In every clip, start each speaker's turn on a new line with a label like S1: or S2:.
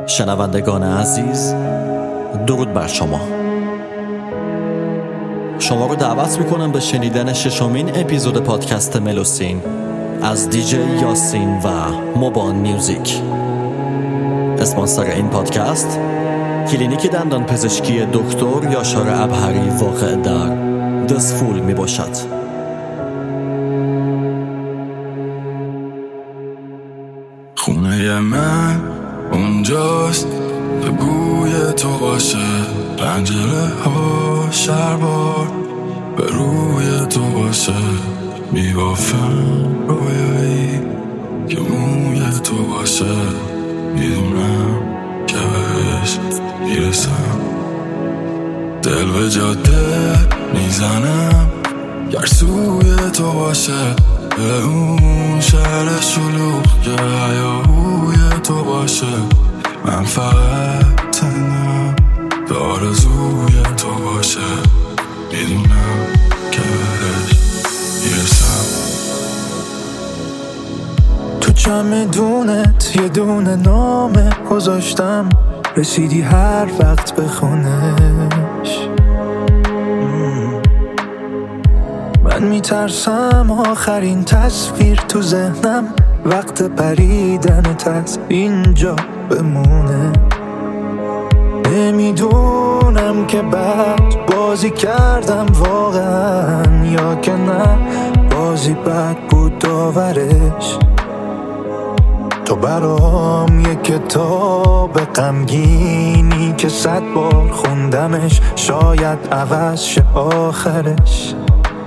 S1: شنوندگان عزیز، درود بر شما. شما رو دعوت میکنم به شنیدن ششمین اپیزود پادکست ملوسین از دیجی یاسین و موبان میوزیک. اسپانسر این پادکست کلینیک دندان پزشکی دکتر یاشار ابهری واقع در دسفول می باشد.
S2: خونه من اونجاست، به بوی تو باشه، پنجره ها شربار به روی تو باشه، میبافم رویایی که موی تو باشه، میدونم که بهش میرسم. دل به جاده میزنم گر سوی تو باشه، به اون شهر شلوغ که هیاهوی تو باشه. من فقط تنم به آرزوی تو باشه، میدونم که بهش میرسم.
S3: تو چمدونت یه دونه نامه گذاشتم، رسیدی هر وقت به خونش. من میترسم آخرین تصویر تو ذهنم وقت پریدنت از اینجا بمونه. نمیدونم که بعد بازی کردم واقعا یا که نه، بازی بد بود داورش. تو برام یه کتاب غمگینی که 100 بار خوندمش، شاید عوض شه آخرش.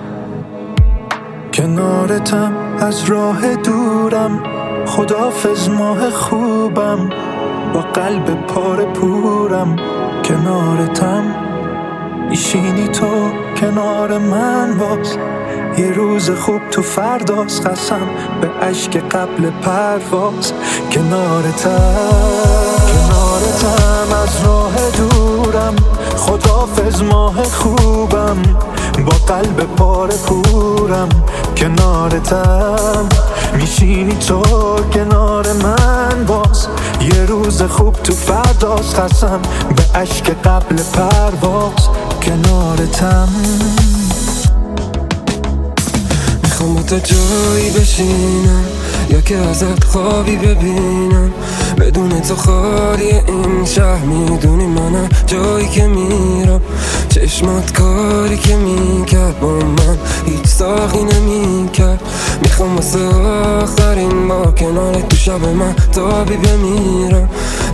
S3: کنارتم از راه دورم، خداحافظ ماه خوبم، با قلب پاره پورم. کنارتم میشینی تو کنار من، باز یه روز خوب تو فرداست، قسم به اشک قبل پرواز. کنارتم از راه دورم، خداحافظ ماه خوبم، با قلب پاره پورم. کنارتم میشینی تو کنار من، باز یه روز خوب تو فرداست، قسم به اشک قبل پرواز. کنارتم
S4: میخوام با تو جایی بشینم یا که ازت خوابی ببینم، بدون تو خالی این شهر. میدونی منم جایی که میرم، چشمات کاری که میکرد با من هیچ ساقی نمیکرد. میخوام واسه آخرین با کنار تو شب من تابی بمیرم.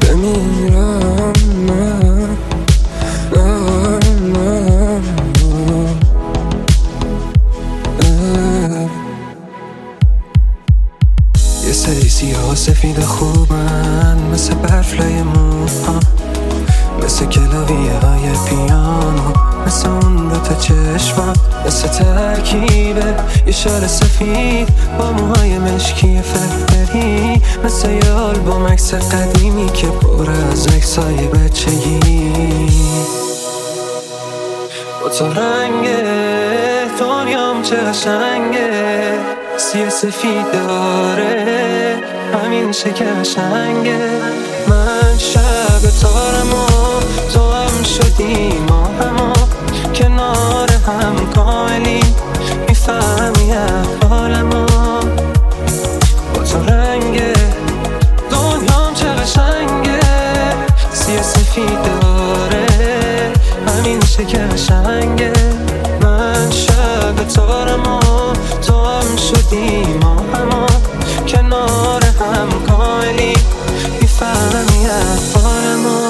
S4: یه سری سیاه سفید خوبن، مثل برفلای موها، مثل کلاویه های پیانو، مثل اون دوتا چشمم، مثل ترکیب یه شال سفید با موهای مشکی فرفری، مثل یه آلبوم عکس قدیمی که پر از عکسای بچگی. با تو رنگ دنیام چه قشنگه، سیاه سفید داره همیشه که قشنگه. من شب تارم و تو هم شدی ماهمو، کنار هم کاملی میفهمی احوالمو. با تو رنگ دنیام چه قشنگه، سیاه سفید داره همیشه که قشنگه. من شب تارم و تو هم شدی ماهمو، کنار هم کاملی میفهمی احوالمو.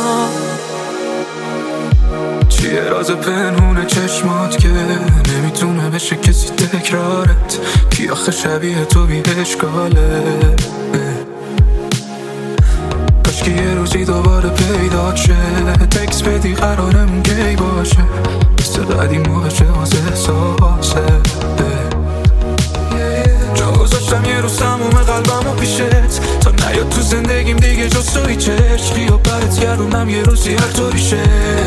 S4: چیه راز پنهون چشمات که نمیتونه بشه کسی تکرارت، کی آخه شبیه تو بی اشکاله. کاشکی یه روزی دوباره پیدا شه، تکس بدی قرارمون کی باشه، مثل قدیم و بشه واسه احساسه. جا گذاشتم یه روز تموم قلبمو پیشت، تا نیاد تو زندگیم دیگه جز تو هیچ عشقی و برت گردونم یه روزی هر طوری شه.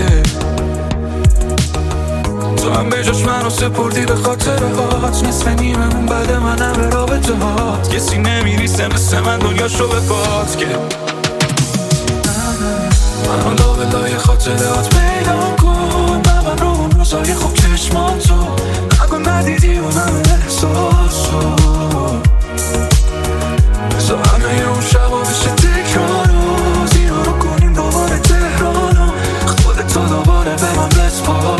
S4: تو هم به جاش منو سپردی به خاطرهات، نصف نیممون بعد منم به رابطه هات. کسی نمیریسه مثل من دنیاشو به باد که
S2: حالا بلای خاطرات پیدا کن من رو اون روزای خوب چشماتو نگو ندیدی اونم احساسو بذار همه اون شبا بشه تکرارو زیرا رو کنیم دوباره تهرانو خودتو دوباره به من بسپار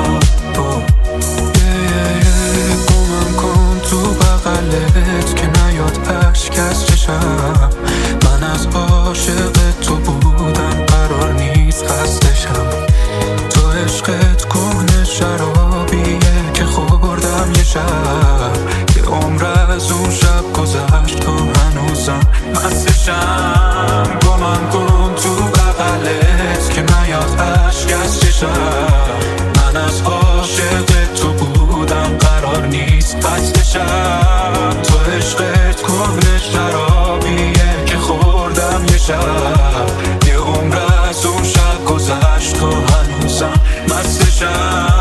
S2: گمم کن تو بغلت که نیاد اشک از چشم من از عاشق تو بودم قرار نیست خستشم تو عشقت کهنه شرابیه که خوردم یه شب یه عمر از اون شب گذشت تو هنوزم مستشم گمم کن تو بغلت که نیاد اشک از چشم من از عاشق تو بودم قرار نیست خستشم تو عشقت کهنه شرابیه که خوردم یه شب یه عمر از اون شب گذشت تو هنوزم مستشم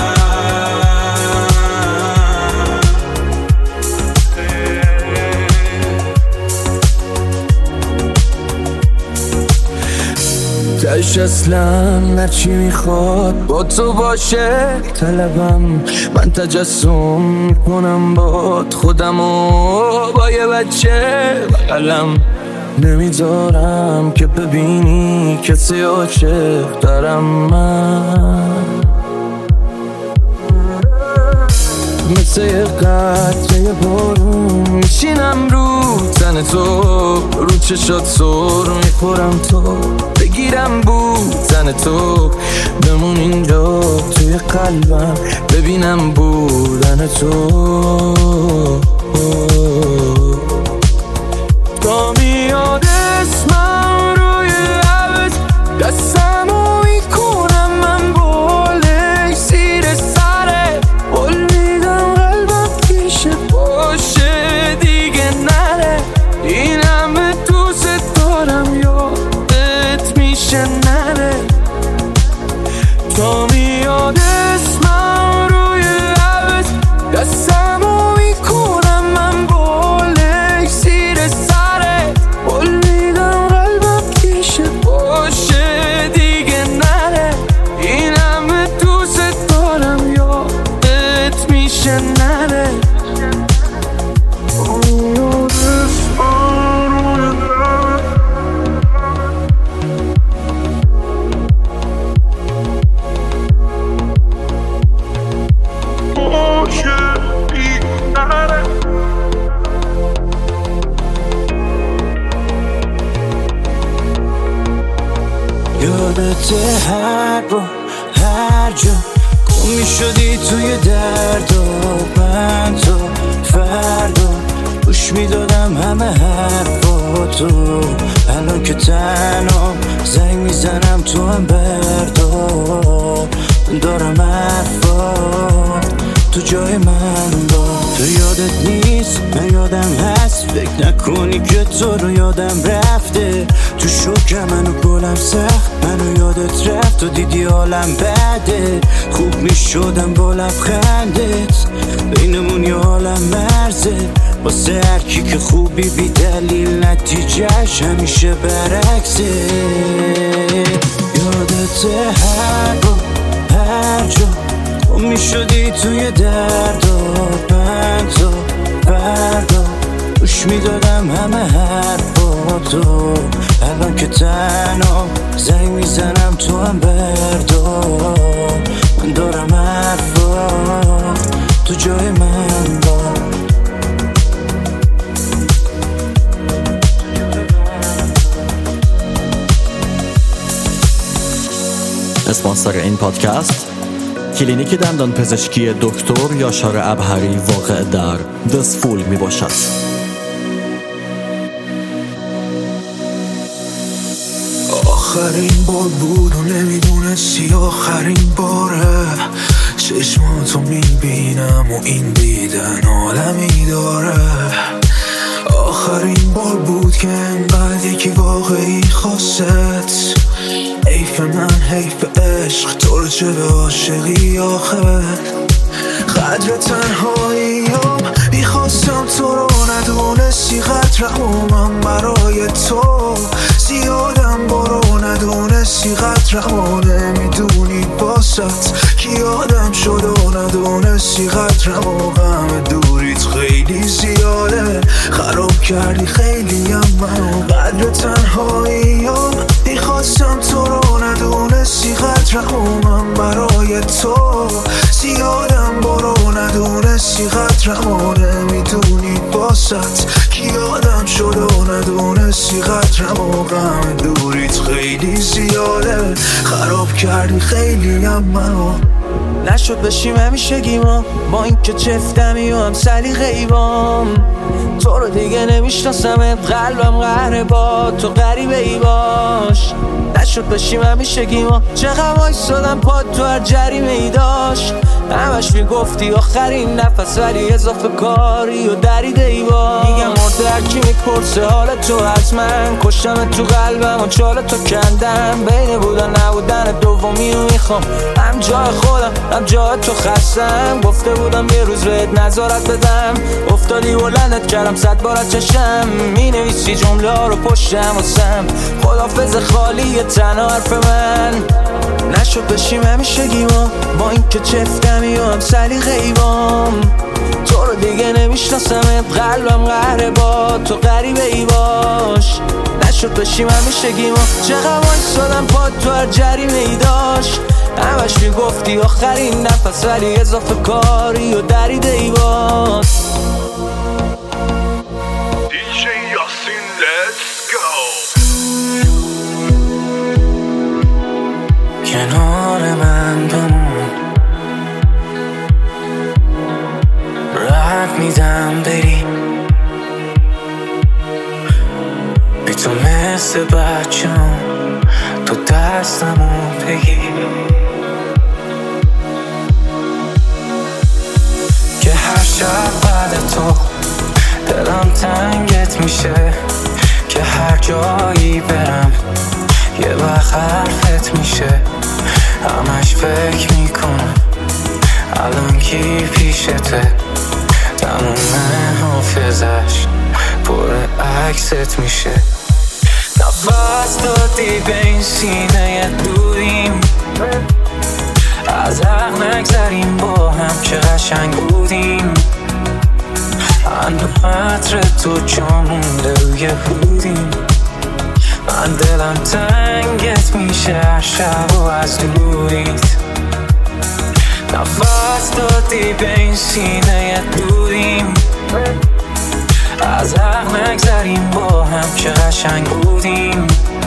S4: تش اصلا هرچی میخواد با تو باشه طلبم من تجسم میکنم باد خودمو با یه بچه بغلم نمیذارم که ببینی کسی عاشق دارم من مثل یه قطره بارون میشینم رو تن تو رو چشات سر میخورم تو بگیرم بودن تو بمون اینجا توی قلبم ببینم بودن تو تا میاد اسمم روی لبت دستمو میکنم من بالش زیر سره قول میدم قلبم پیش باشه دیگه نره این همه دوست دارم یادت میشه نره تا میاد اسمم روی لبت دستمو میکنم من بالش زیر سره قول میدم قلبم پیش باشه دیگه نره این همه دوست دارم یادت میشه نره
S3: یادت هر رو هر جا گم میشدی توی درد و من تو فردا گوش میدادم همه حرفاتو الان که تنها زنگ میزنم تو هم بردار دارم حرفات تو جای من با تو یادت نیست من یادم هست فکر نکنی که تو رو یادم رفته تو شکر منو گلم سخت منو یادت رفت و دیدی حالم بده خوب میشدم با لبخندت بینمون یه عالم مرزه واسه هرکی که خوبی بی دلیل نتیجهش همیشه برعکسه یادت هر رو هر جا گم میشدی توی درد و من تو فردا گوش میدادم همه حرفاتو الان که تنها زنگ میزنم تو هم بردار من دارم حرفات تو جای من با
S1: اسپانسر این پادکست کلینیک دندان پزشکی دکتر یاشار ابهری واقع در دسفول می باشد.
S3: آخرین بار بود و نمیدونستی آخرین باره چشماتو میبینم و این دیدن عالمی داره آخرین بار بود که انقدر یکی واقعی خواست حیف من حیف عشق تو رو چه به عاشقی آخه قدر تنهاییم میخواستم تو رو ندونستی قدرم و من برای تو زیادم برو ندونستی نمیدونستی قدرمو نمیدونی باست کی آدم شد و ندونستی قدرمو غم دوریت خیلی زیاده خراب کردی خیلی منو قدر تنهایی ها میخواستم تو رو ندونستی قدرمو من برای تو زیادم برو ندونستی قدرمو نمیدونی باست کی آدم شد و ندونستی قدرمو غم دوریت خیلی زیاده خراب کردی خیلی منو
S5: نشد بشیم همیشگیما با اینکه چفتمی و هم سلیقه‌ای بام تو رو دیگه نمیشناسمت قلبم قهره با تو غریبه ای باش نشد بشیم همیشگیما چقدر وایسادم پاد تو هر جریمه ای داشت همش میگفتی آخرین نفس ولی اضافه کاری و دریده ای با میگم مرده هرکی میپرسه حال تو حتما کشتم تو قلبم و چال تو کندم بین بودن نبودن دومی رو میخوام هم جای خودم هم جای تو خستم گفته بودم یه روز بهت نظارت بدم افتادی بلندت کردم 100 بار از چشم مینویسی جمله ها رو پشتم واسم خدافظ خالی تنها حرف من نشد بشیم همیشگیما با اینکه چفتمی و هم سلیقه‌ای بام تو رو دیگه نمیشناسمت قلبم قهره با تو غریبه ای باش نشد بشیم همیشگیما چقدر وایسادم پاد تو هر جریمه ای داشت همش میگفتی آخرین نفس ولی اضافه کاری و دریده ای باز
S2: DJ Yasin, let's go.
S3: کنار من بمون راحت میدم بری بی تو مثل بچم تو دستمو بگیر که هر شب بعد تو دلم تنگت میشه که هر جایی برم یه وقت حرفت میشه همش فکر میکنم الان کی پیشته تموم حافظش پر عکست میشه نفس دادی به این سینه دوریم از حق نگذریم با هم چه قشنگ بودیم اندو عطر تو جا مونده روی هودیم من دلم تنگت میشه هر شب و از دوریت نفس دادی به این سینه دوریم از حق نگذریم با هم چه قشنگ بودیم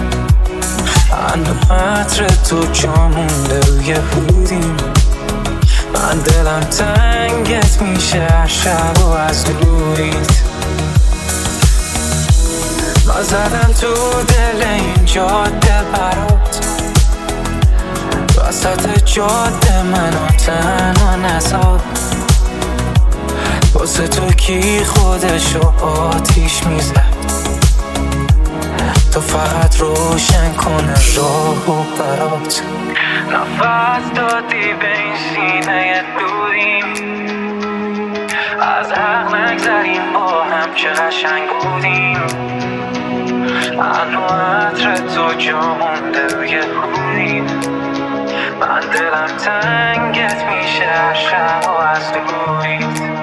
S3: اندو عطر تو جا مونده روی هودیم من دلم تنگت میشه هر شب و از دوریت ما زدم تو دل این جاده برات وسط جاده منو تنها نذار واسه تو کی خودشو آتیش میزد تو فقط روشن کنه راهو برات نفس دادی به این سینه دوریم از حق نگذریم با هم چه قشنگ بودیم الو عطر تو جا مونده روی خونیم من دلم تنگت میشه هر شب و از دوریت